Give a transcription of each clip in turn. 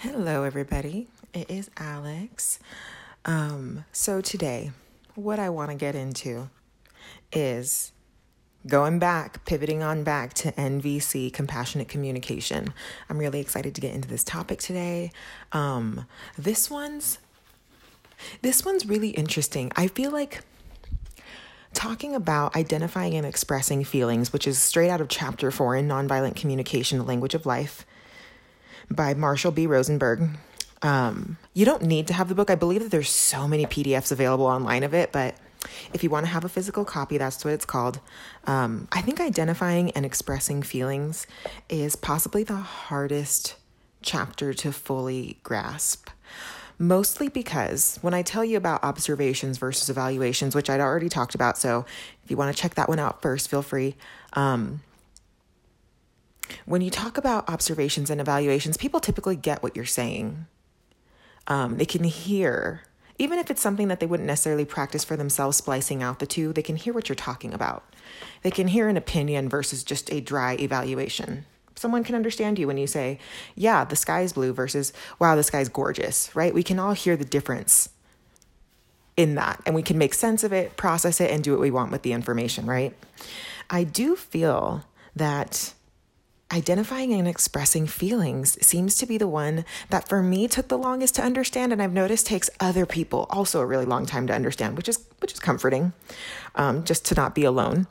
Hello, everybody. It is Alex. So today, what I want to get into is pivoting on back to NVC, compassionate communication. I'm really excited to get into this topic today. This one's really interesting. I feel like talking about identifying and expressing feelings, which is straight out of Chapter 4 in Nonviolent Communication, The Language of Life, by Marshall B. Rosenberg. You don't need to have the book. I believe that there's so many PDFs available online of it, but if you want to have a physical copy, that's what it's called. I think identifying and expressing feelings is possibly the hardest chapter to fully grasp. Mostly because when I tell you about observations versus evaluations, which I'd already talked about, so if you want to check that one out first, feel free. When you talk about observations and evaluations, people typically get what you're saying. They can hear, even if it's something that they wouldn't necessarily practice for themselves, splicing out the two, they can hear what you're talking about. They can hear an opinion versus just a dry evaluation. Someone can understand you when you say, yeah, the sky's blue versus, wow, the sky's gorgeous, right? We can all hear the difference in that, and we can make sense of it, process it, and do what we want with the information, right? I do feel that identifying and expressing feelings seems to be the one that for me took the longest to understand, and I've noticed takes other people also a really long time to understand, which is comforting, just to not be alone.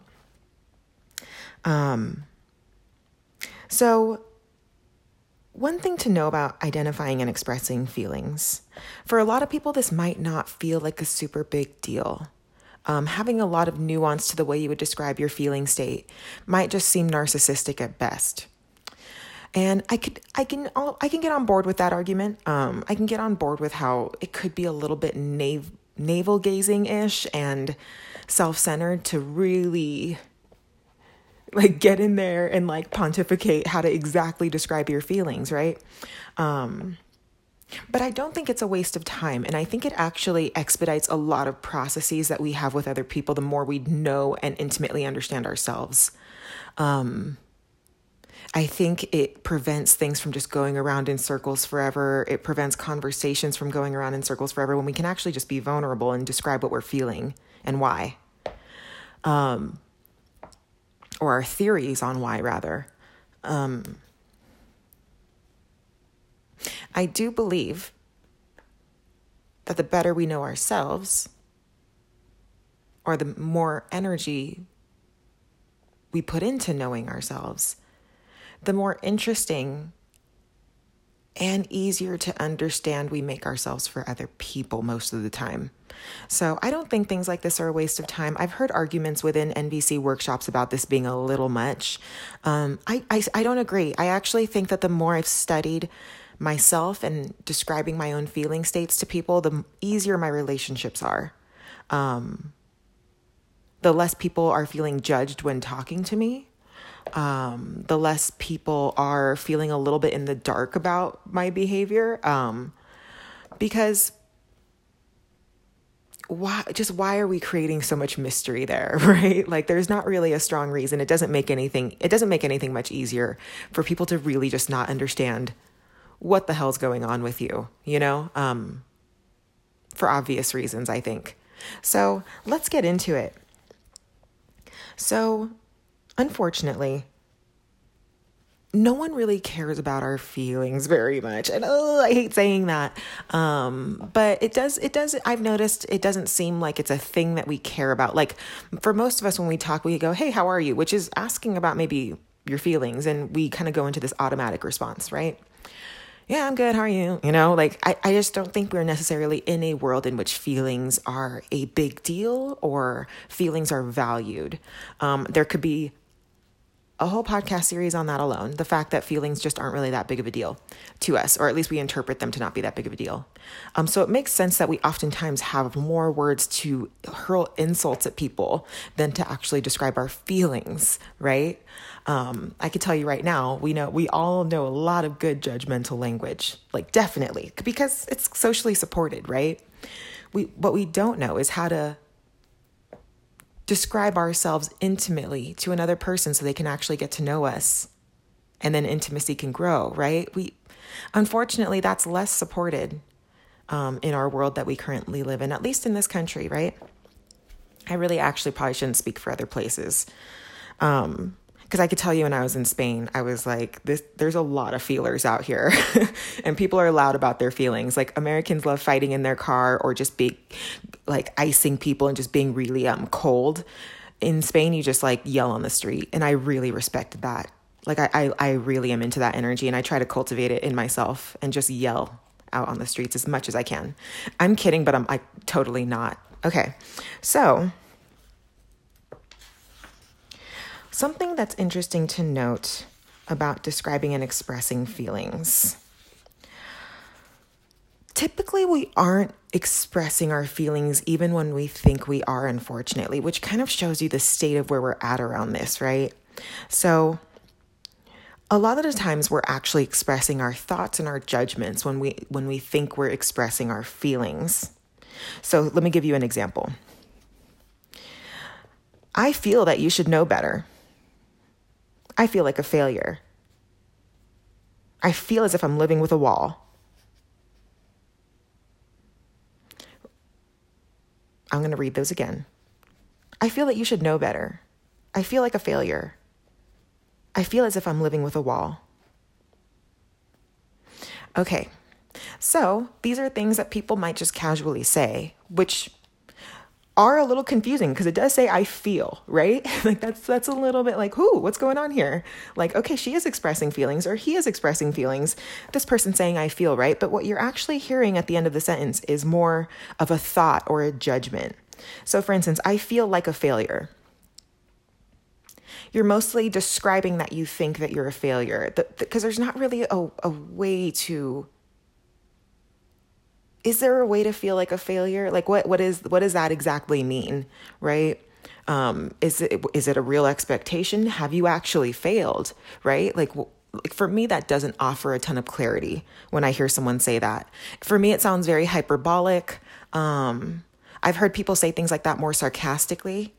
So one thing to know about identifying and expressing feelings, for a lot of people, this might not feel like a super big deal. Having a lot of nuance to the way you would describe your feeling state might just seem narcissistic at best. And I can get on board with that argument. I can get on board with how it could be a little bit navel gazing-ish and self-centered to really get in there and pontificate how to exactly describe your feelings, right? But I don't think it's a waste of time. And I think it actually expedites a lot of processes that we have with other people the more we know and intimately understand ourselves. I think it prevents things from just going around in circles forever. It prevents conversations from going around in circles forever when we can actually just be vulnerable and describe what we're feeling and why. Or our theories on why, rather. I do believe that the better we know ourselves, or the more energy we put into knowing ourselves, the more interesting and easier to understand we make ourselves for other people most of the time. So I don't think things like this are a waste of time. I've heard arguments within NVC workshops about this being a little much. I don't agree. I actually think that the more I've studied myself and describing my own feeling states to people, the easier my relationships are. The less people are feeling judged when talking to me. The less people are feeling a little bit in the dark about my behavior. Because why are we creating so much mystery there, right? There's not really a strong reason. It doesn't make anything much easier for people to really just not understand what the hell's going on with you, for obvious reasons, I think. So let's get into it. So unfortunately, no one really cares about our feelings very much. And I hate saying that. But it does, I've noticed it doesn't seem like it's a thing that we care about. For most of us, when we talk, we go, hey, how are you? Which is asking about maybe your feelings. And we kind of go into this automatic response, right? Yeah, I'm good. How are you? I just don't think we're necessarily in a world in which feelings are a big deal or feelings are valued. There could be a whole podcast series on that alone. The fact that feelings just aren't really that big of a deal to us, or at least we interpret them to not be that big of a deal. So it makes sense that we oftentimes have more words to hurl insults at people than to actually describe our feelings, right? I can tell you right now, we all know a lot of good judgmental language, definitely, because it's socially supported, right? What we don't know is how to describe ourselves intimately to another person so they can actually get to know us, and then intimacy can grow, right? Unfortunately, that's less supported in our world that we currently live in, at least in this country, right? I really actually probably shouldn't speak for other places. Because I could tell you when I was in Spain, I was like, there's a lot of feelers out here and people are loud about their feelings. Like Americans love fighting in their car or just be like icing people and just being really cold. In Spain, you just like yell on the street. And I really respected that. Like I really am into that energy and I try to cultivate it in myself and just yell out on the streets as much as I can. I'm kidding, but I'm like totally not. Okay. So something that's interesting to note about describing and expressing feelings. Typically, we aren't expressing our feelings even when we think we are, unfortunately, which kind of shows you the state of where we're at around this, right? So a lot of the times we're actually expressing our thoughts and our judgments when we think we're expressing our feelings. So let me give you an example. I feel that you should know better. I feel like a failure. I feel as if I'm living with a wall. I'm going to read those again. I feel that you should know better. I feel like a failure. I feel as if I'm living with a wall. Okay, so these are things that people might just casually say, which are a little confusing because it does say I feel, right? Like that's a little bit like, what's going on here? Like, okay, she is expressing feelings or he is expressing feelings. This person saying I feel, right? But what you're actually hearing at the end of the sentence is more of a thought or a judgment. So for instance, I feel like a failure. You're mostly describing that you think that you're a failure because there's not really a way to. Is there a way to feel like a failure? Like what does that exactly mean, right? Is it a real expectation? Have you actually failed, right? Like for me, that doesn't offer a ton of clarity when I hear someone say that. For me, it sounds very hyperbolic. I've heard people say things like that more sarcastically,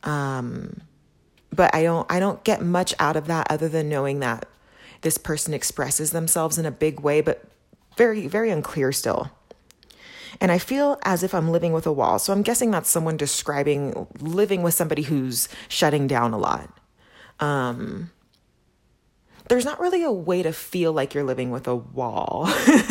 but I don't get much out of that other than knowing that this person expresses themselves in a big way, but very, very unclear still. And I feel as if I'm living with a wall. So I'm guessing that's someone describing living with somebody who's shutting down a lot. There's not really a way to feel like you're living with a wall.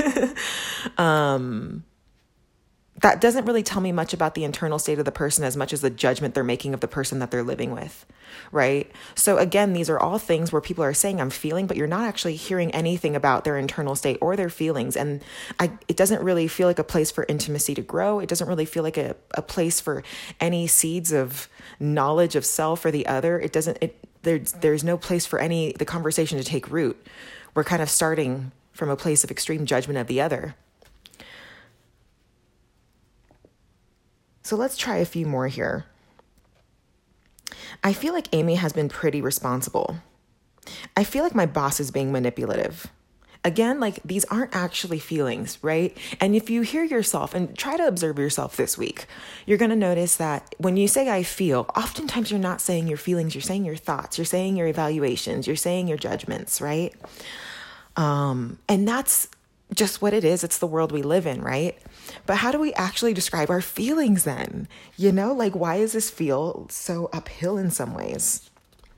That doesn't really tell me much about the internal state of the person as much as the judgment they're making of the person that they're living with, right? So again, these are all things where people are saying I'm feeling, but you're not actually hearing anything about their internal state or their feelings. And it doesn't really feel like a place for intimacy to grow. It doesn't really feel like a place for any seeds of knowledge of self or the other. There's no place for the conversation to take root. We're kind of starting from a place of extreme judgment of the other. So let's try a few more here. I feel like Amy has been pretty responsible. I feel like my boss is being manipulative. Again, like these aren't actually feelings, right? And if you hear yourself and try to observe yourself this week, you're going to notice that when you say I feel, oftentimes you're not saying your feelings, you're saying your thoughts, you're saying your evaluations, you're saying your judgments, right? And that's just what it is. It's the world we live in, right? But how do we actually describe our feelings then? You know, like why does this feel so uphill in some ways?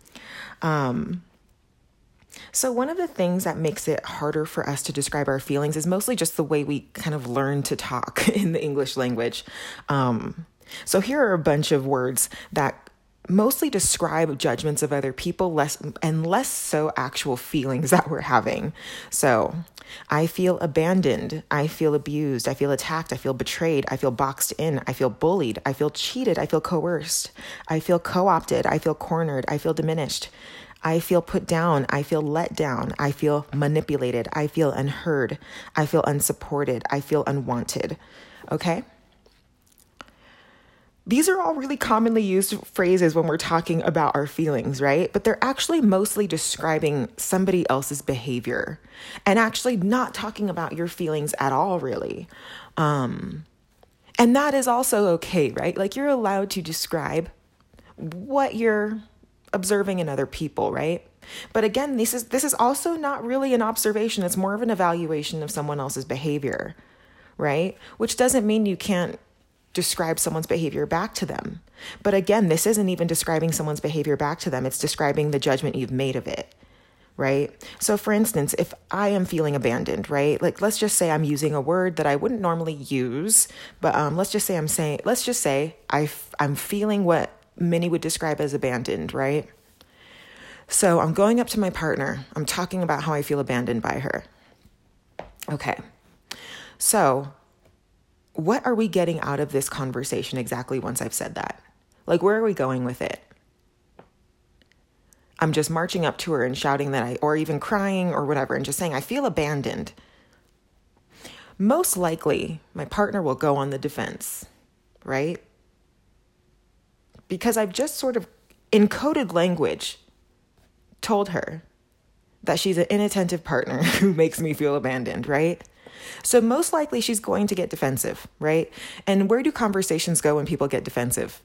So one of the things that makes it harder for us to describe our feelings is mostly just the way we kind of learn to talk in the English language. So here are a bunch of words that mostly describe judgments of other people, less so actual feelings that we're having. So I feel abandoned. I feel abused. I feel attacked. I feel betrayed. I feel boxed in. I feel bullied. I feel cheated. I feel coerced. I feel co-opted. I feel cornered. I feel diminished. I feel put down. I feel let down. I feel manipulated. I feel unheard. I feel unsupported. I feel unwanted. Okay? These are all really commonly used phrases when we're talking about our feelings, right? But they're actually mostly describing somebody else's behavior and actually not talking about your feelings at all, really. And that is also okay, right? Like you're allowed to describe what you're observing in other people, right? But again, this is also not really an observation. It's more of an evaluation of someone else's behavior, right? Which doesn't mean you can't describe someone's behavior back to them. But again, this isn't even describing someone's behavior back to them. It's describing the judgment you've made of it, right? So for instance, if I am feeling abandoned, right? Like, let's just say I'm using a word that I wouldn't normally use, but let's just say I'm feeling what many would describe as abandoned, right? So I'm going up to my partner. I'm talking about how I feel abandoned by her. Okay. So what are we getting out of this conversation exactly once I've said that? Like, where are we going with it? I'm just marching up to her and shouting or even crying or whatever, and just saying, I feel abandoned. Most likely, my partner will go on the defense, right? Because I've just sort of, in coded language, told her that she's an inattentive partner who makes me feel abandoned, right? So most likely she's going to get defensive, right? And where do conversations go when people get defensive?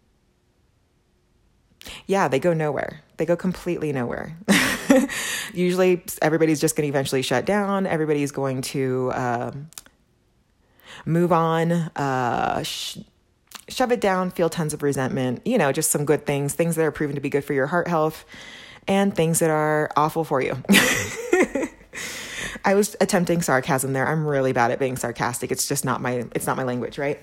Yeah, they go nowhere. They go completely nowhere. Usually everybody's just going to eventually shut down. Everybody's going to move on, shove it down, feel tons of resentment, just some good things that are proven to be good for your heart health, and things that are awful for you. I was attempting sarcasm there. I'm really bad at being sarcastic. It's just not my language, right?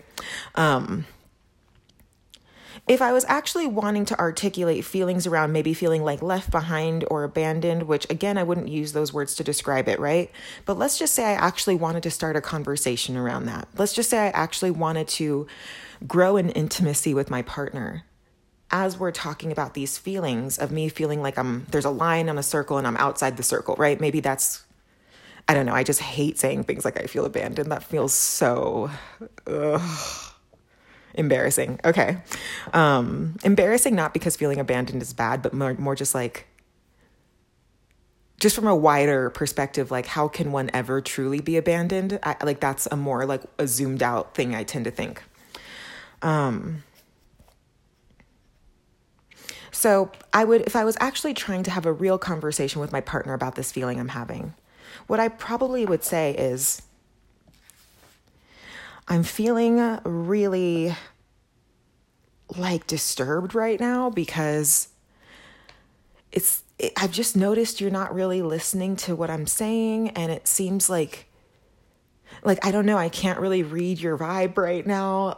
If I was actually wanting to articulate feelings around maybe feeling like left behind or abandoned, which again, I wouldn't use those words to describe it, right? But let's just say I actually wanted to start a conversation around that. Let's just say I actually wanted to grow in intimacy with my partner as we're talking about these feelings of me feeling like there's a line on a circle and I'm outside the circle, right? Maybe I don't know. I just hate saying things like I feel abandoned. That feels so embarrassing. Okay. Embarrassing, not because feeling abandoned is bad, but more just from a wider perspective, like how can one ever truly be abandoned? That's a more like a zoomed out thing I tend to think. So if I was actually trying to have a real conversation with my partner about this feeling I'm having, what I probably would say is, I'm feeling really disturbed right now because I've just noticed you're not really listening to what I'm saying. And it seems like, I don't know, I can't really read your vibe right now.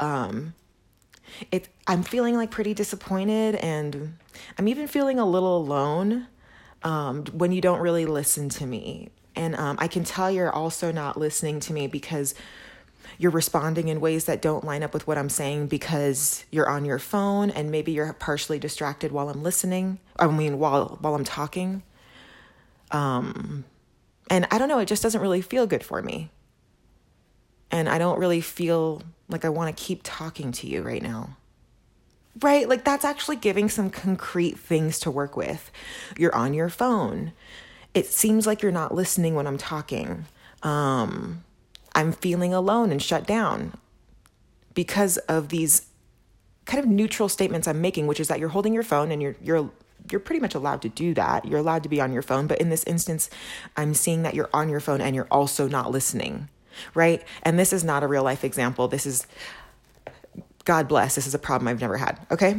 I'm feeling pretty disappointed, and I'm even feeling a little alone when you don't really listen to me. And I can tell you're also not listening to me because you're responding in ways that don't line up with what I'm saying because you're on your phone and maybe you're partially distracted while I'm listening. While I'm talking. And I don't know, it just doesn't really feel good for me. And I don't really feel like I want to keep talking to you right now. Right? That's actually giving some concrete things to work with. You're on your phone. It seems like you're not listening when I'm talking. I'm feeling alone and shut down because of these kind of neutral statements I'm making, which is that you're holding your phone and you're pretty much allowed to do that. You're allowed to be on your phone. But in this instance, I'm seeing that you're on your phone and you're also not listening, right? And this is not a real life example. This is, God bless, this is a problem I've never had. Okay.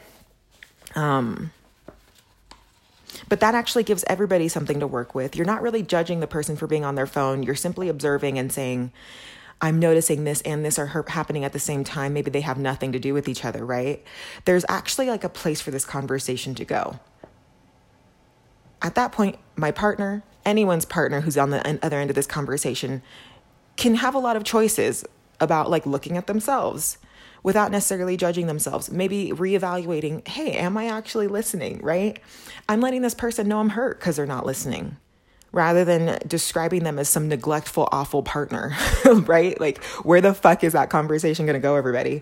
But that actually gives everybody something to work with. You're not really judging the person for being on their phone. You're simply observing and saying, I'm noticing this and this are happening at the same time. Maybe they have nothing to do with each other, right? There's actually a place for this conversation to go. At that point, my partner, anyone's partner who's on the other end of this conversation, can have a lot of choices about looking at themselves without necessarily judging themselves, maybe reevaluating, hey, am I actually listening, right? I'm letting this person know I'm hurt because they're not listening, rather than describing them as some neglectful, awful partner, right? Where the fuck is that conversation going to go, everybody?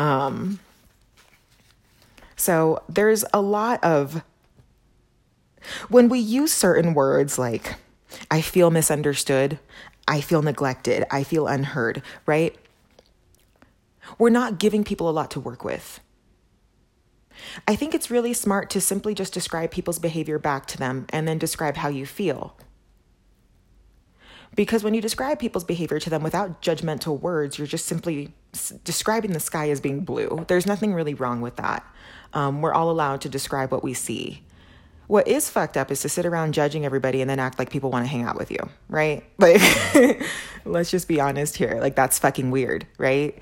So there's a lot of, when we use certain words like, I feel misunderstood, I feel neglected, I feel unheard, right? We're not giving people a lot to work with. I think it's really smart to simply just describe people's behavior back to them and then describe how you feel. Because when you describe people's behavior to them without judgmental words, you're just simply describing the sky as being blue. There's nothing really wrong with that. We're all allowed to describe what we see. What is fucked up is to sit around judging everybody and then act like people want to hang out with you, right? Like, let's just be honest here. Like, that's fucking weird, right?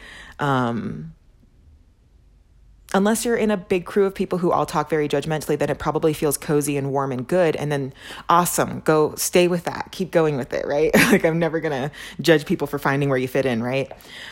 Unless you're in a big crew of people who all talk very judgmentally, then it probably feels cozy and warm and good. And then awesome, go stay with that. Keep going with it, right? Like, I'm never going to judge people for finding where you fit in, right?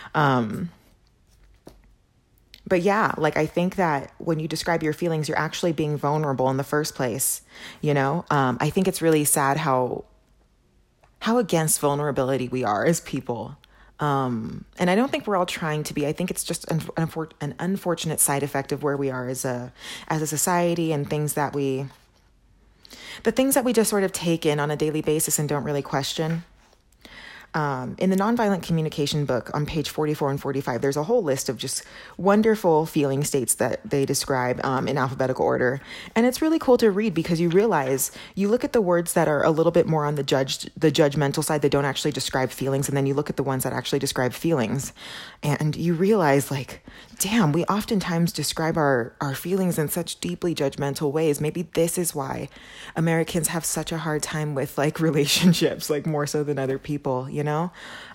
But yeah, like, I think that when you describe your feelings, you're actually being vulnerable in the first place. You know, I think it's really sad how against vulnerability we are as people. And I don't think we're all trying to be. I think it's just an unfortunate side effect of where we are as a society, and the things that we just sort of take in on a daily basis and don't really question. In the Nonviolent Communication book on page 44 and 45, there's a whole list of just wonderful feeling states that they describe in alphabetical order. And it's really cool to read because you realize, you look at the words that are a little bit more on the judgmental side, that don't actually describe feelings. And then you look at the ones that actually describe feelings. And you realize, like, damn, we oftentimes describe our feelings in such deeply judgmental ways. Maybe this is why Americans have such a hard time with, like, relationships, like, more so than other people, you know?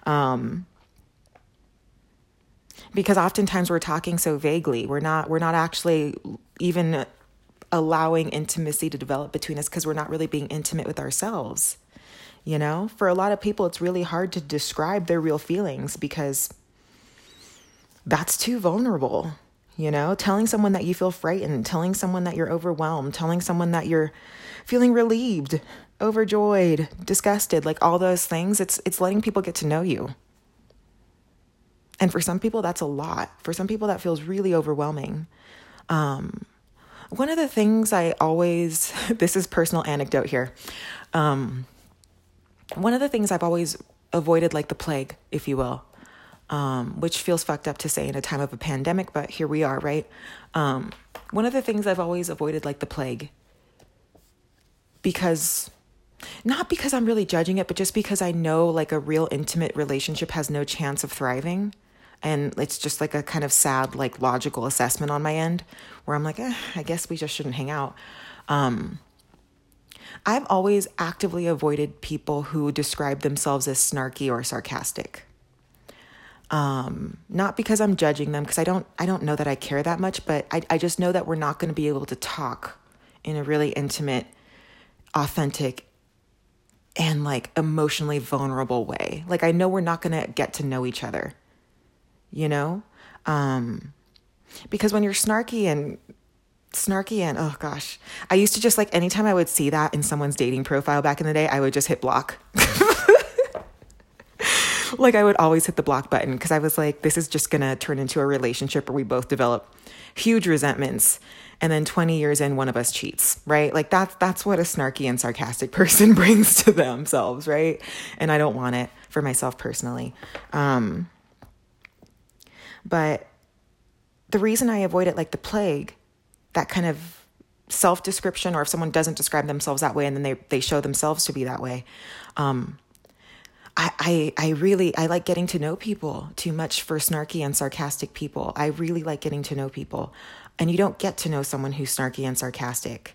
Because oftentimes we're talking so vaguely. We're not actually even allowing intimacy to develop between us because we're not really being intimate with ourselves. You know, for a lot of people, it's really hard to describe their real feelings because that's too vulnerable. You know, telling someone that you feel frightened, telling someone that you're overwhelmed, telling someone that you're feeling relieved, overjoyed, disgusted, like all those things, it's letting people get to know you. And for some people, that's a lot. For some people, that feels really overwhelming. One of the things I always, this is personal anecdote here. One of the things I've always avoided like the plague, if you will, which feels fucked up to say in a time of a pandemic, but here we are, right? One of the things I've always avoided like the plague, not because I'm really judging it, but just because I know like a real intimate relationship has no chance of thriving. And it's just like a kind of sad, like logical assessment on my end where I'm like, I guess we just shouldn't hang out. I've always actively avoided people who describe themselves as snarky or sarcastic. Not because I'm judging them, because I don't know that I care that much, but I just know that we're not going to be able to talk in a really intimate, authentic, and like emotionally vulnerable way. Like I know we're not going to get to know each other, you know? Because when you're snarky and oh gosh, I used to just like, anytime I would see that in someone's dating profile back in the day, I would just hit block. Like I would always hit the block button because I was like, this is just going to turn into a relationship where we both develop huge resentments. And then 20 years in, one of us cheats, right? Like that's what a snarky and sarcastic person brings to themselves, right? And I don't want it for myself personally. But the reason I avoid it like the plague, that kind of self-description, or if someone doesn't describe themselves that way and then they show themselves to be that way, I like getting to know people too much for snarky and sarcastic people. I really like getting to know people. And you don't get to know someone who's snarky and sarcastic.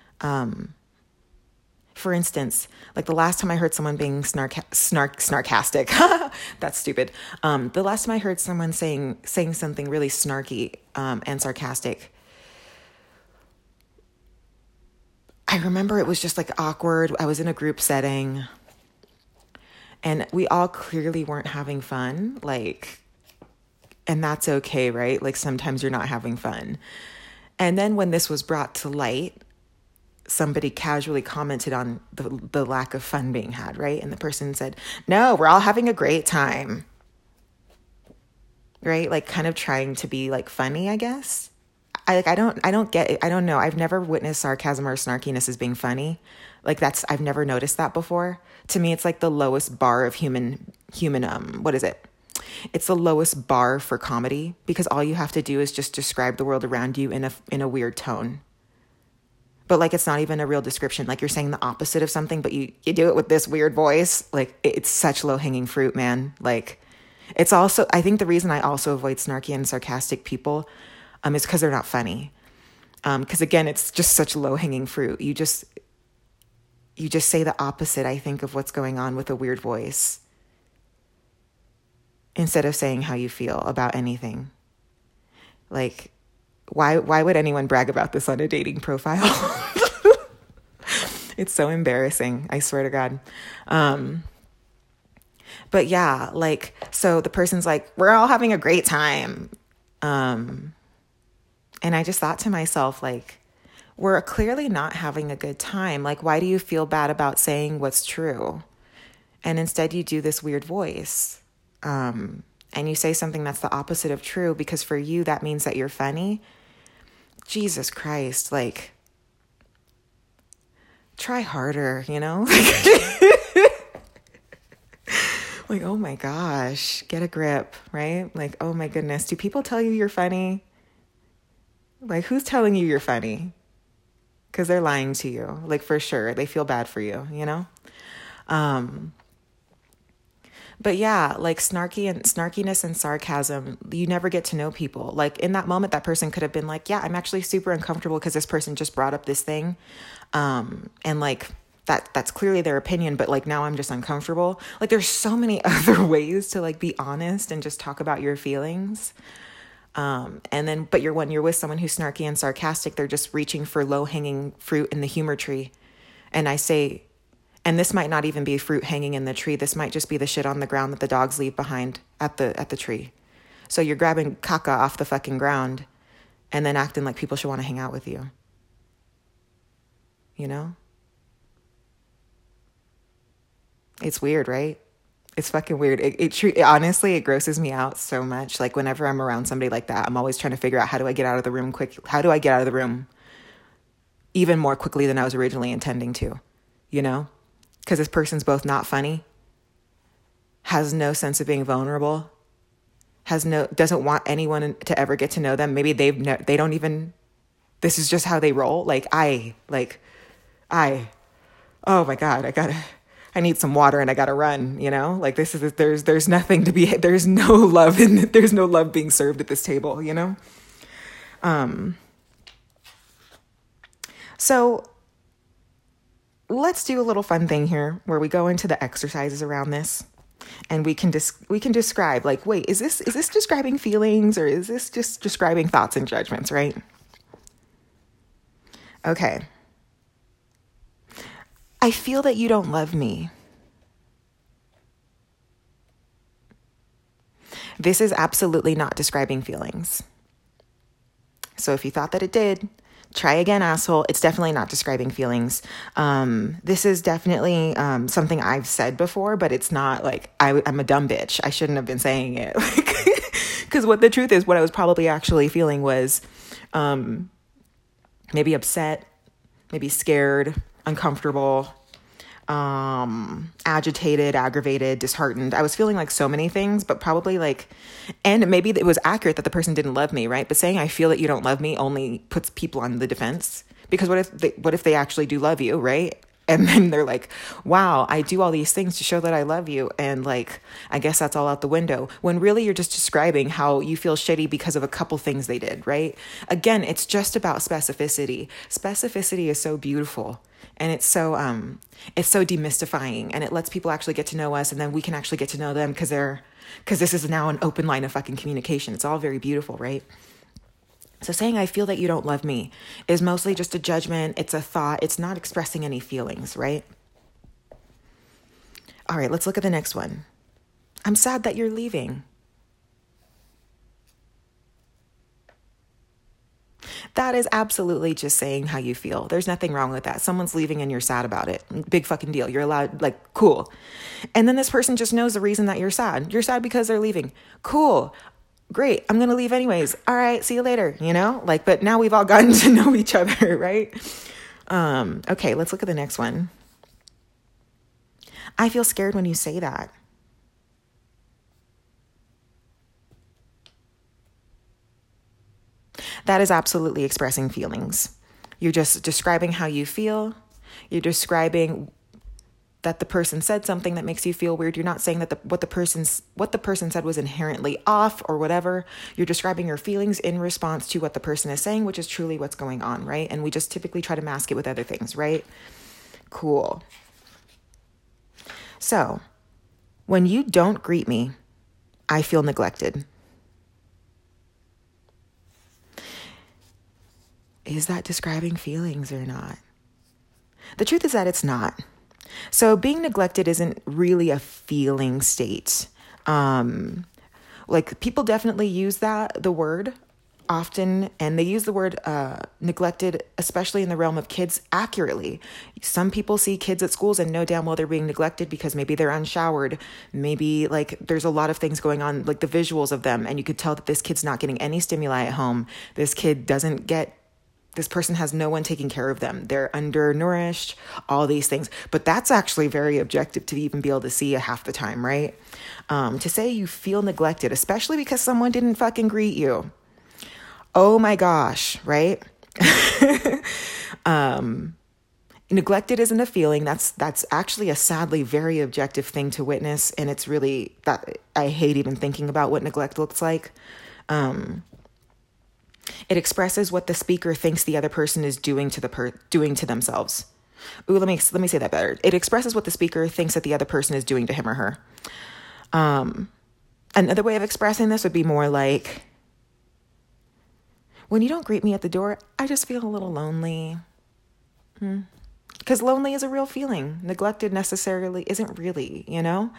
For instance, like the last time I heard someone being snarkastic, that's stupid. The last time I heard someone saying something really snarky and sarcastic, I remember it was just like awkward. I was in a group setting and we all clearly weren't having fun. And that's okay, right? Like sometimes you're not having fun. And then when this was brought to light, somebody casually commented on the lack of fun being had, right? And the person said, no, we're all having a great time. Right? Like kind of trying to be like funny, I guess. I don't get it. I don't know. I've never witnessed sarcasm or snarkiness as being funny. Like I've never noticed that before. To me, it's like the lowest bar of human, what is it? it's the lowest bar for comedy, because all you have to do is just describe the world around you in a weird tone. But like, it's not even a real description. Like, you're saying the opposite of something, but you do it with this weird voice. Like, it's such low hanging fruit, man. Like, it's also, I think the reason I also avoid snarky and sarcastic people is because they're not funny. Because again, it's just such low hanging fruit. You just say the opposite, I think, of what's going on with a weird voice, instead of saying how you feel about anything. Like, why would anyone brag about this on a dating profile? It's so embarrassing, I swear to God. But yeah, like, so the person's like, we're all having a great time. And I just thought to myself, like, we're clearly not having a good time. Like, why do you feel bad about saying what's true? And instead you do this weird voice. And you say something that's the opposite of true, because for you, that means that you're funny. Jesus Christ, like, try harder, you know? Like, oh my gosh, get a grip, right? Like, oh my goodness, do people tell you you're funny? Like, who's telling you you're funny? Because they're lying to you, like, for sure. They feel bad for you, you know? But yeah, like, snarkiness and sarcasm, you never get to know people. Like, in that moment, that person could have been like, yeah, I'm actually super uncomfortable because this person just brought up this thing. And like, that's clearly their opinion, but like, now I'm just uncomfortable. Like, there's so many other ways to like be honest and just talk about your feelings. And then, but when you're with someone who's snarky and sarcastic, they're just reaching for low hanging fruit in the humor tree. And I say, and this might not even be fruit hanging in the tree. This might just be the shit on the ground that the dogs leave behind at the tree. So you're grabbing caca off the fucking ground and then acting like people should want to hang out with you. You know? It's weird, right? It's fucking weird. Honestly, it grosses me out so much. Like, whenever I'm around somebody like that, I'm always trying to figure out, how do I get out of the room quick? How do I get out of the room even more quickly than I was originally intending to? You know? Because this person's both not funny, has no sense of being vulnerable, doesn't want anyone to ever get to know them. Maybe they don't even, this is just how they roll. Oh my God, I need some water and I gotta run, you know? Like, there's nothing to be, there's no love there's no love being served at this table, you know? So let's do a little fun thing here where we go into the exercises around this, and we can describe, like, wait, is this describing feelings, or is this just describing thoughts and judgments, right? Okay. I feel that you don't love me. This is absolutely not describing feelings. So if you thought that it did, try again, asshole. It's definitely not describing feelings. This is definitely something I've said before, but it's not like, I'm a dumb bitch. I shouldn't have been saying it. Because what the truth is, what I was probably actually feeling was maybe upset, maybe scared, uncomfortable, agitated, aggravated, disheartened. I was feeling like so many things, but probably like, and maybe it was accurate that the person didn't love me, right? But saying I feel that you don't love me only puts people on the defense, because what if they actually do love you, right? And then they're like, wow, I do all these things to show that I love you, and like, I guess that's all out the window. When really you're just describing how you feel shitty because of a couple things they did, right? Again, it's just about specificity. Specificity is so beautiful, and it's so demystifying, and it lets people actually get to know us, and then we can actually get to know them, because this is now an open line of fucking communication. It's all very beautiful, right? So saying I feel that you don't love me is mostly just a judgment. It's a thought. It's not expressing any feelings, right? All right, let's look at the next one. I'm sad that you're leaving. That is absolutely just saying how you feel. There's nothing wrong with that. Someone's leaving and you're sad about it. Big fucking deal. You're allowed, like, cool. And then this person just knows the reason that you're sad. You're sad because they're leaving. Cool. Great. I'm going to leave anyways. All right. See you later. You know, like, but now we've all gotten to know each other, right? Okay. Let's look at the next one. I feel scared when you say that. That is absolutely expressing feelings. You're just describing how you feel. You're describing that the person said something that makes you feel weird. You're not saying that what the person said was inherently off or whatever. You're describing your feelings in response to what the person is saying, which is truly what's going on, right? And we just typically try to mask it with other things, right? Cool. So, when you don't greet me, I feel neglected. Is that describing feelings or not? The truth is that it's not. So being neglected isn't really a feeling state. Like people definitely use the word often, and they use the word neglected, especially in the realm of kids, accurately. Some people see kids at schools and know damn well they're being neglected because maybe they're unshowered. Maybe like there's a lot of things going on, like the visuals of them, and you could tell that this kid's not getting any stimuli at home. This person has no one taking care of them. They're undernourished, all these things. But that's actually very objective to even be able to see half the time, right? To say you feel neglected, especially because someone didn't fucking greet you. Oh my gosh, right? Neglected isn't a feeling. That's actually a sadly very objective thing to witness. And it's really that I hate even thinking about what neglect looks like. It expresses what the speaker thinks the other person is doing to themselves. Ooh, let me say that better. It expresses what the speaker thinks that the other person is doing to him or her. Another way of expressing this would be more like, when you don't greet me at the door, I just feel a little lonely. Because lonely is a real feeling. Neglected necessarily isn't really, you know?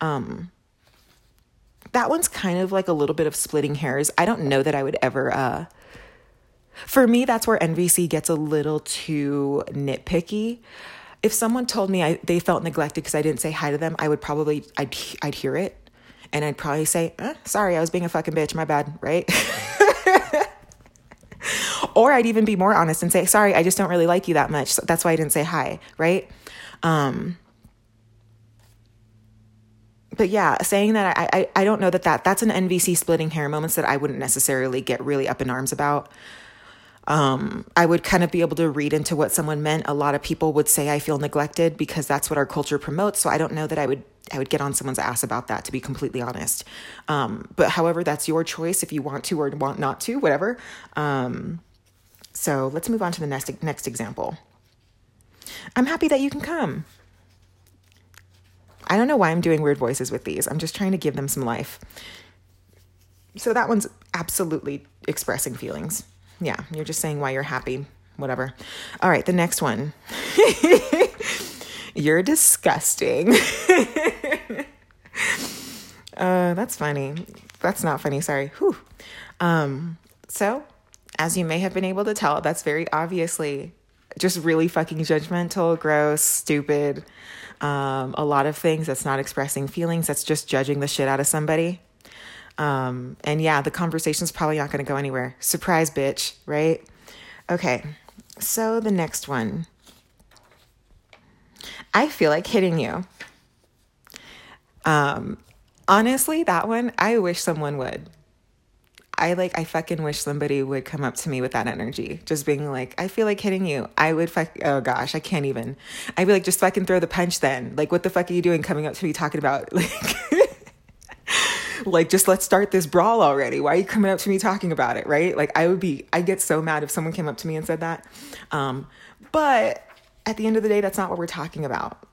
That one's kind of like a little bit of splitting hairs. I don't know that I would ever... For me, that's where NVC gets a little too nitpicky. If someone told me they felt neglected because I didn't say hi to them, I'd hear it. And I'd probably say, sorry, I was being a fucking bitch, my bad, right? Or I'd even be more honest and say, sorry, I just don't really like you that much. So that's why I didn't say hi, right? But yeah, saying that, I don't know that's an NVC splitting hair, moments that I wouldn't necessarily get really up in arms about. I would kind of be able to read into what someone meant. A lot of people would say I feel neglected because that's what our culture promotes. So I don't know that I would get on someone's ass about that, to be completely honest. But however, that's your choice if you want to or want not to, whatever. So let's move on to the next example. I'm happy that you can come. I don't know why I'm doing weird voices with these. I'm just trying to give them some life. So that one's absolutely expressing feelings. Yeah, you're just saying why you're happy, whatever. All right, the next one. You're disgusting. That's funny. That's not funny, sorry. Whew. So, as you may have been able to tell, that's very obviously just really fucking judgmental, gross, stupid. A lot of things that's not expressing feelings. That's just judging the shit out of somebody. And yeah, the conversation's probably not going to go anywhere. Surprise, bitch, right? Okay. So the next one. I feel like hitting you. Honestly, that one, I wish someone would. I fucking wish somebody would come up to me with that energy. Just being like, I feel like hitting you. Oh gosh, I can't even. I'd be like, just fucking throw the punch then. Like, what the fuck are you doing coming up to me talking about, like, just let's start this brawl already. Why are you coming up to me talking about it, right? Like, I get so mad if someone came up to me and said that. But at the end of the day, that's not what we're talking about.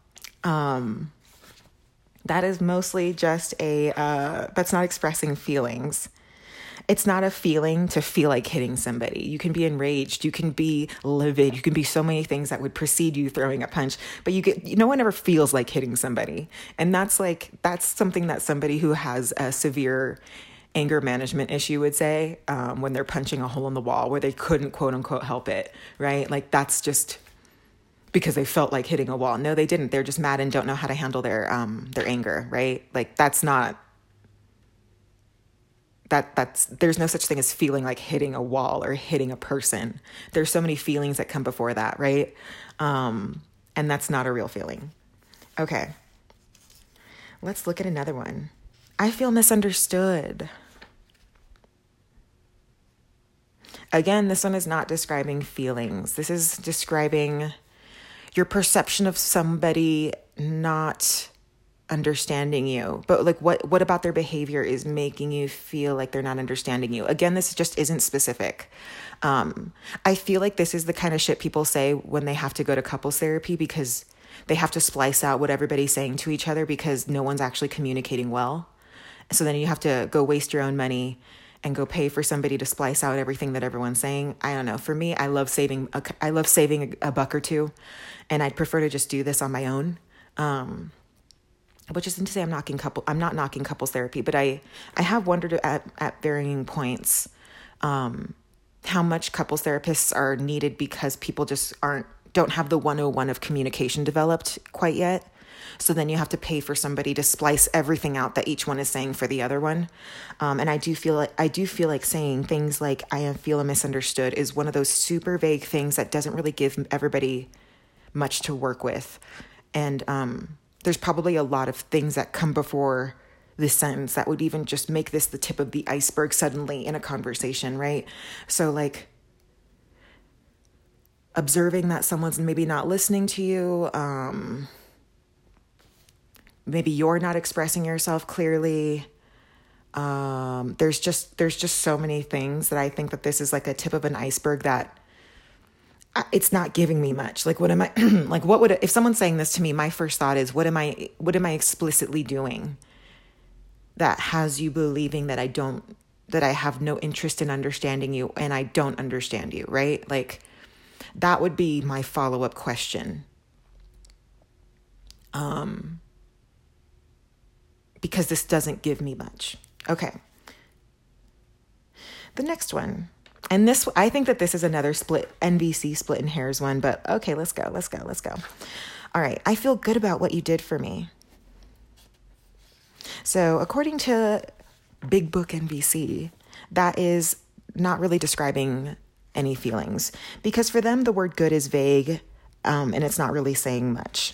That is mostly just that's not expressing feelings. It's not a feeling to feel like hitting somebody. You can be enraged. You can be livid. You can be so many things that would precede you throwing a punch, but no one ever feels like hitting somebody. And that's something that somebody who has a severe anger management issue would say, when they're punching a hole in the wall where they couldn't quote unquote help it, right? Like, that's just because they felt like hitting a wall. No, they didn't. They're just mad and don't know how to handle their anger, right? Like, that's not, there's no such thing as feeling like hitting a wall or hitting a person. There's so many feelings that come before that, right? And that's not a real feeling. Okay. Let's look at another one. I feel misunderstood. Again, this one is not describing feelings. This is describing your perception of somebody not understanding you. But like what about their behavior is making you feel like they're not understanding you? Again, this just isn't specific. I feel like this is the kind of shit people say when they have to go to couples therapy, because they have to splice out what everybody's saying to each other because no one's actually communicating well. So then you have to go waste your own money and go pay for somebody to splice out everything that everyone's saying. I don't know. For me, I love saving a buck or two, and I'd prefer to just do this on my own. Which isn't to say I'm not knocking couples therapy, but I have wondered at varying points how much couples therapists are needed because people just don't have the 101 of communication developed quite yet. So then you have to pay for somebody to splice everything out that each one is saying for the other one. And I do feel like saying things like I feel misunderstood is one of those super vague things that doesn't really give everybody much to work with. And there's probably a lot of things that come before this sentence that would even just make this the tip of the iceberg suddenly in a conversation, right? So like observing that someone's maybe not listening to you, maybe you're not expressing yourself clearly. There's just so many things that I think that this is like a tip of an iceberg that it's not giving me much. Like, what am I, like, if someone's saying this to me, my first thought is, what am I explicitly doing that has you believing that I have no interest in understanding you and I don't understand you, right? Like, that would be my follow-up question. Because this doesn't give me much. Okay. The next one. And this, I think that this is another NVC splitting hairs one, but okay, let's go. All right. I feel good about what you did for me. So according to Big Book NVC, that is not really describing any feelings, because for them, the word good is vague, and it's not really saying much.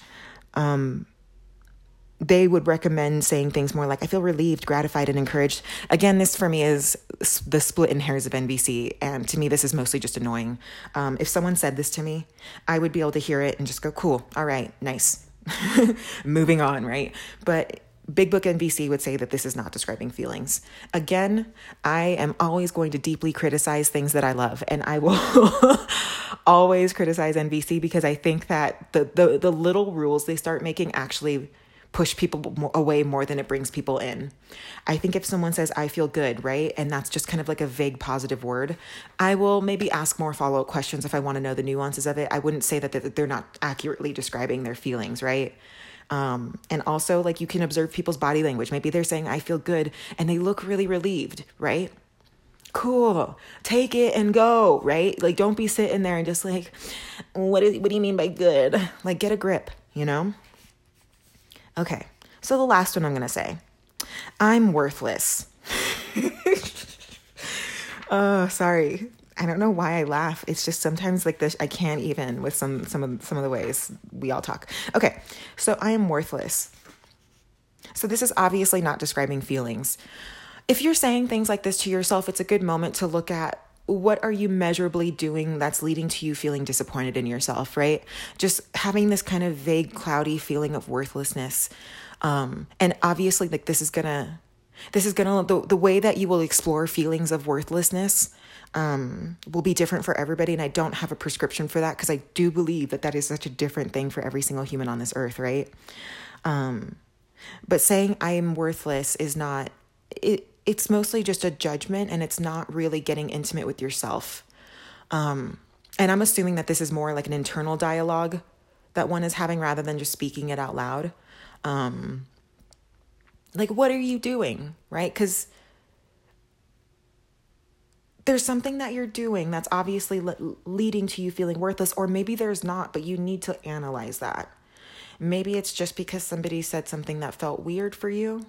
They would recommend saying things more like, I feel relieved, gratified, and encouraged. Again, this for me is the split in hairs of NVC. And to me, this is mostly just annoying. If someone said this to me, I would be able to hear it and just go, cool. All right, nice. Moving on, right? But Big Book NVC would say that this is not describing feelings. Again, I am always going to deeply criticize things that I love, and I will always criticize NVC because I think that the little rules they start making actually push people away more than it brings people in. I think if someone says, I feel good, right? And that's just kind of like a vague positive word, I will maybe ask more follow-up questions if I want to know the nuances of it. I wouldn't say that they're not accurately describing their feelings, right? And also, like, you can observe people's body language. Maybe they're saying, I feel good, and they look really relieved, right? Cool. Take it and go, right? Like, don't be sitting there and just like, what do you mean by good? Like, get a grip, you know? Okay, so the last one I'm going to say, I'm worthless. Oh, sorry. I don't know why I laugh. It's just sometimes like this, I can't even with some of the ways we all talk. Okay, so I am worthless. So this is obviously not describing feelings. If you're saying things like this to yourself, it's a good moment to look at what are you measurably doing that's leading to you feeling disappointed in yourself, right? Just having this kind of vague, cloudy feeling of worthlessness. And obviously, like, this is gonna, the way that you will explore feelings of worthlessness will be different for everybody. And I don't have a prescription for that because I do believe that is such a different thing for every single human on this earth, right? But saying I am worthless is not, it's mostly just a judgment, and it's not really getting intimate with yourself. And I'm assuming that this is more like an internal dialogue that one is having rather than just speaking it out loud. Like, what are you doing, right? Because there's something that you're doing that's obviously leading to you feeling worthless, or maybe there's not, but you need to analyze that. Maybe it's just because somebody said something that felt weird for you.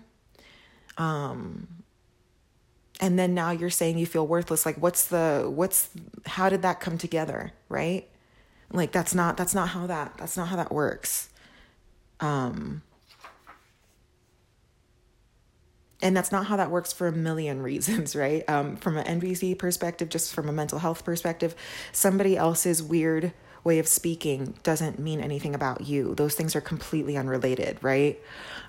And then now you're saying you feel worthless. Like, how did that come together? Right? Like, that's not how that works. And that's not how that works for a million reasons, right? From an NVC perspective, just from a mental health perspective, somebody else's weird way of speaking doesn't mean anything about you. Those things are completely unrelated, right?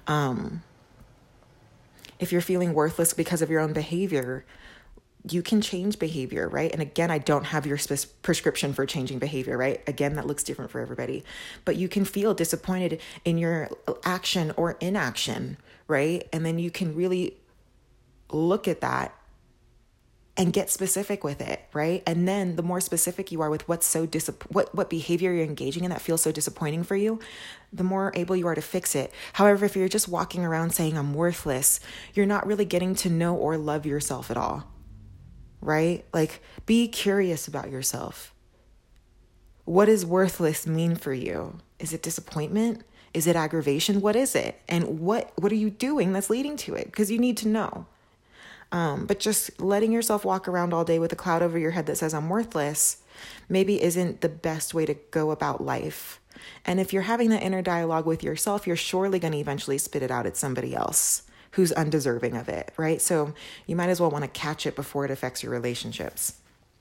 If you're feeling worthless because of your own behavior, you can change behavior, right? And again, I don't have your prescription for changing behavior, right? Again, that looks different for everybody. But you can feel disappointed in your action or inaction, right? And then you can really look at that and get specific with it, right? And then the more specific you are with what's so what behavior you're engaging in that feels so disappointing for you, the more able you are to fix it. However, if you're just walking around saying I'm worthless, you're not really getting to know or love yourself at all, right? Like, be curious about yourself. What does worthless mean for you? Is it disappointment? Is it aggravation? What is it? And what are you doing that's leading to it? Because you need to know. But just letting yourself walk around all day with a cloud over your head that says I'm worthless maybe isn't the best way to go about life. And if you're having that inner dialogue with yourself, you're surely going to eventually spit it out at somebody else who's undeserving of it, right? So you might as well want to catch it before it affects your relationships.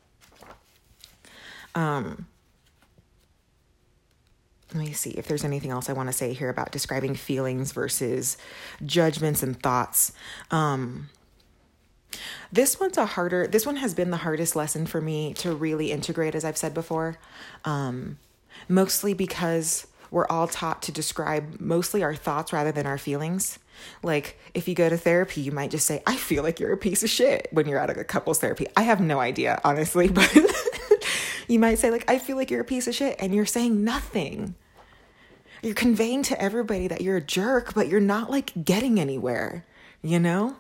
Let me see if there's anything else I want to say here about describing feelings versus judgments and thoughts. This one has been the hardest lesson for me to really integrate, as I've said before, mostly because we're all taught to describe mostly our thoughts rather than our feelings. Like, if you go to therapy, you might just say, I feel like you're a piece of shit when you're at a couples therapy. I have no idea, honestly, but you might say, like, I feel like you're a piece of shit, and you're saying nothing. You're conveying to everybody that you're a jerk, but you're not, like, getting anywhere, you know?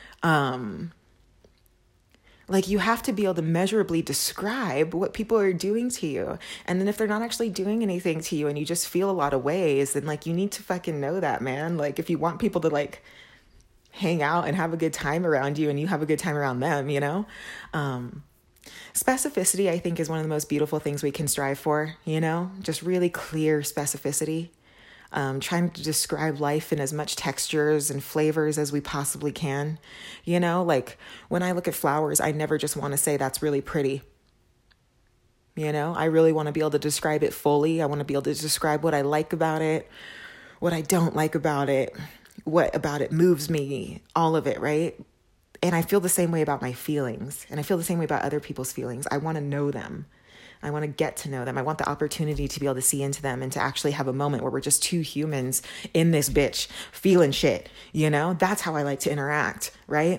Like, you have to be able to measurably describe what people are doing to you. And then if they're not actually doing anything to you and you just feel a lot of ways, then, like, you need to fucking know that, man. Like, if you want people to, like, hang out and have a good time around you and you have a good time around them, you know? Specificity, I think, is one of the most beautiful things we can strive for, you know? Just really clear specificity. Trying to describe life in as much textures and flavors as we possibly can. You know, like, when I look at flowers, I never just want to say that's really pretty. You know, I really want to be able to describe it fully. I want to be able to describe what I like about it, what I don't like about it, what about it moves me, all of it, right? And I feel the same way about my feelings, and I feel the same way about other people's feelings. I want to know them. I want to get to know them. I want the opportunity to be able to see into them and to actually have a moment where we're just two humans in this bitch feeling shit. You know, that's how I like to interact, right?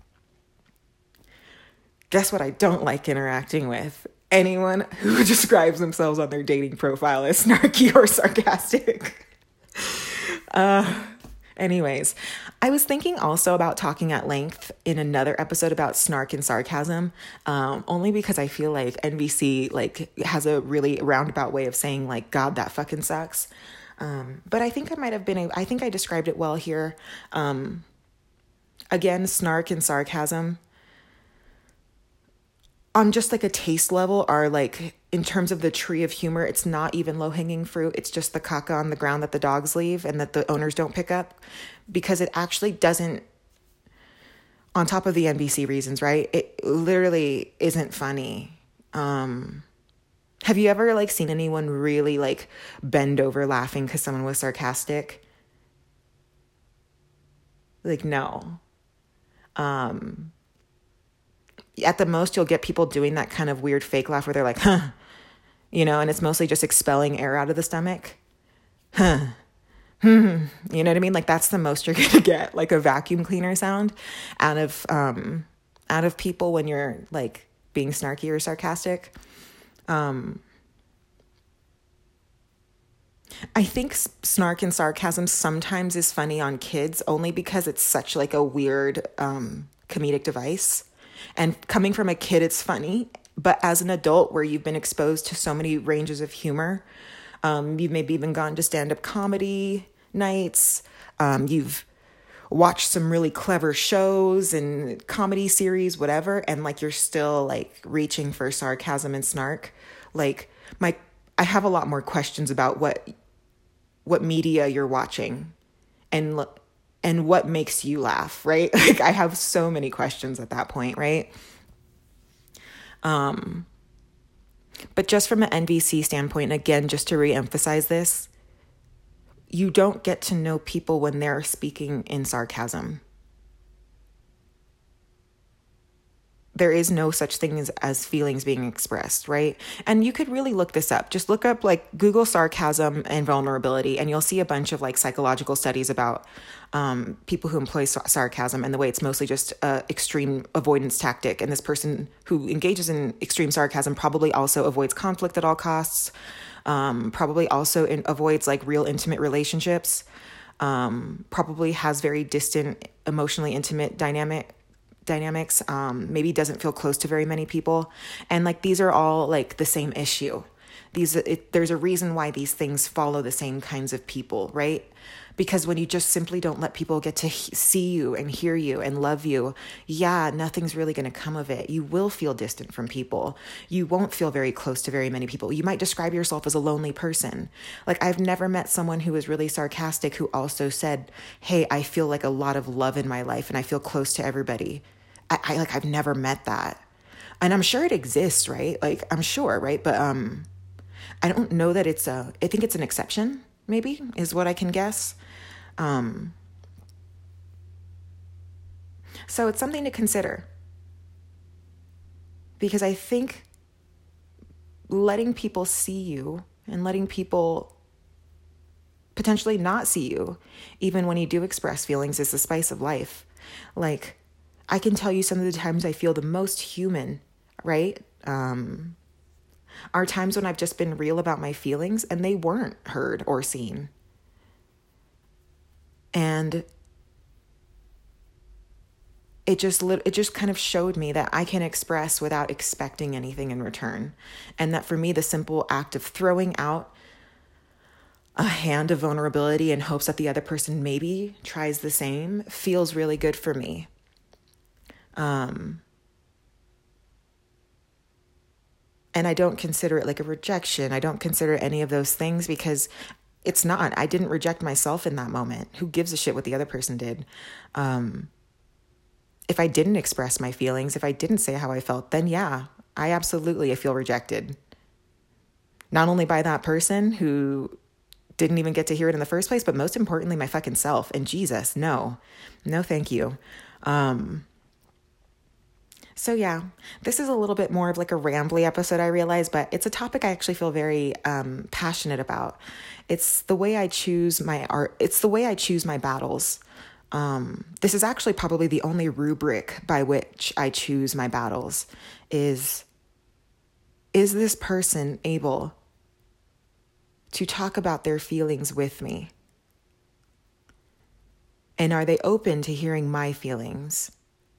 Guess what I don't like interacting with? Anyone who describes themselves on their dating profile as snarky or sarcastic. Anyways, I was thinking also about talking at length in another episode about snark and sarcasm, only because I feel like NVC like has a really roundabout way of saying, like, God, that fucking sucks. But I think I think I described it well here. Again, snark and sarcasm on just like a taste level are like, in terms of the tree of humor, it's not even low-hanging fruit. It's just the caca on the ground that the dogs leave and that the owners don't pick up, because it actually doesn't, on top of the NBC reasons, right? It literally isn't funny. Have you ever like seen anyone really like bend over laughing because someone was sarcastic? Like, no. At the most, you'll get people doing that kind of weird fake laugh where they're like, huh, you know, and it's mostly just expelling air out of the stomach. Huh. You know what I mean? Like, that's the most you're going to get, like a vacuum cleaner sound out of people when you're like being snarky or sarcastic. I think snark and sarcasm sometimes is funny on kids only because it's such like a weird comedic device. And coming from a kid, it's funny. But as an adult, where you've been exposed to so many ranges of humor, you've maybe even gone to stand-up comedy nights. You've watched some really clever shows and comedy series, whatever. And like, you're still like reaching for sarcasm and snark. Like, I have a lot more questions about what media you're watching and And what makes you laugh, right? Like I have so many questions at that point, right? But just from an NVC standpoint, again, just to reemphasize this, you don't get to know people when they're speaking in sarcasm. There is no such thing as feelings being expressed, right? And you could really look this up. Just look up, like, Google sarcasm and vulnerability, and you'll see a bunch of like psychological studies about people who employ sarcasm, and the way it's mostly just a extreme avoidance tactic. And this person who engages in extreme sarcasm probably also avoids conflict at all costs, probably also avoids like real intimate relationships, probably has very distant, emotionally intimate dynamics, maybe doesn't feel close to very many people. And like, these are all like the same issue. There's a reason why these things follow the same kinds of people, right? Because when you just simply don't let people get to see you and hear you and love you, yeah, nothing's really going to come of it. You will feel distant from people. You won't feel very close to very many people. You might describe yourself as a lonely person. Like, I've never met someone who was really sarcastic who also said, hey, I feel like a lot of love in my life and I feel close to everybody. I've never met that. And I'm sure it exists, right? Like, I'm sure, right? But I don't know that I think it's an exception, maybe, is what I can guess. So it's something to consider, because I think letting people see you and letting people potentially not see you, even when you do express feelings, is the spice of life. Like, I can tell you some of the times I feel the most human, right? Are times when I've just been real about my feelings and they weren't heard or seen. And it just kind of showed me that I can express without expecting anything in return. And that for me, the simple act of throwing out a hand of vulnerability in hopes that the other person maybe tries the same feels really good for me. And I don't consider it like a rejection. I don't consider any of those things, because it's not. I didn't reject myself in that moment. Who gives a shit what the other person did? If I didn't express my feelings, if I didn't say how I felt, then yeah, I feel rejected. Not only by that person who didn't even get to hear it in the first place, but most importantly, my fucking self. And Jesus, no, thank you. So yeah, this is a little bit more of like a rambly episode, I realize, but it's a topic I actually feel very passionate about. It's the way I choose my art. It's the way I choose my battles. This is actually probably the only rubric by which I choose my battles. Is this person able to talk about their feelings with me? And are they open to hearing my feelings?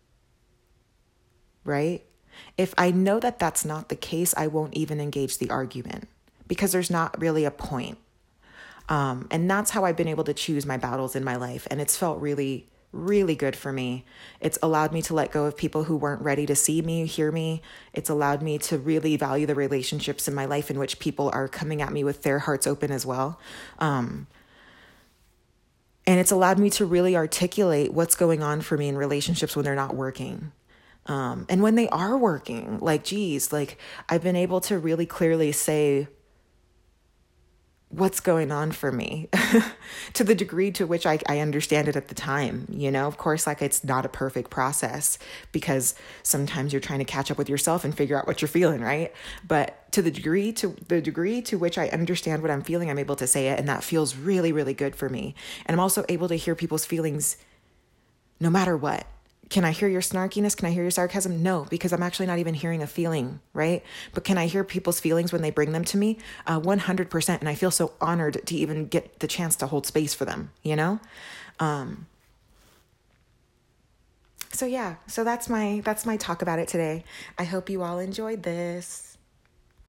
Right? If I know that that's not the case, I won't even engage the argument, because there's not really a point. And that's how I've been able to choose my battles in my life. And it's felt really, really good for me. It's allowed me to let go of people who weren't ready to see me, hear me. It's allowed me to really value the relationships in my life in which people are coming at me with their hearts open as well. And it's allowed me to really articulate what's going on for me in relationships when they're not working. And when they are working, like, geez, like, I've been able to really clearly say what's going on for me to the degree to which I understand it at the time. You know, of course, like, it's not a perfect process, because sometimes you're trying to catch up with yourself and figure out what you're feeling, right? But to the degree to which I understand what I'm feeling, I'm able to say it. And that feels really, really good for me. And I'm also able to hear people's feelings no matter what. Can I hear your snarkiness? Can I hear your sarcasm? No, because I'm actually not even hearing a feeling, right? But can I hear people's feelings when they bring them to me? 100%. And I feel so honored to even get the chance to hold space for them, you know? So yeah, so that's my talk about it today. I hope you all enjoyed this.